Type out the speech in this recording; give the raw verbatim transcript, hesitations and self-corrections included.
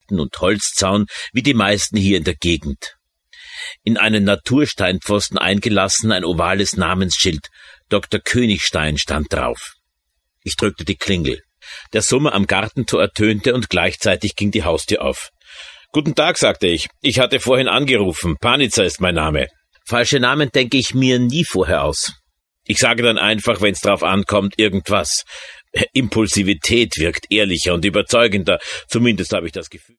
Garten und Holzzaun wie die meisten hier in der Gegend. In einen Natursteinpfosten eingelassen ein ovales Namensschild. Doktor Königstein stand drauf. Ich drückte die Klingel. Der Summer am Gartentor ertönte und gleichzeitig ging die Haustür auf. »Guten Tag«, sagte ich. »Ich hatte vorhin angerufen. Panitzer ist mein Name.« Falsche Namen denke ich mir nie vorher aus. Ich sage dann einfach, wenn's drauf ankommt, irgendwas. Impulsivität wirkt ehrlicher und überzeugender. Zumindest habe ich das Gefühl.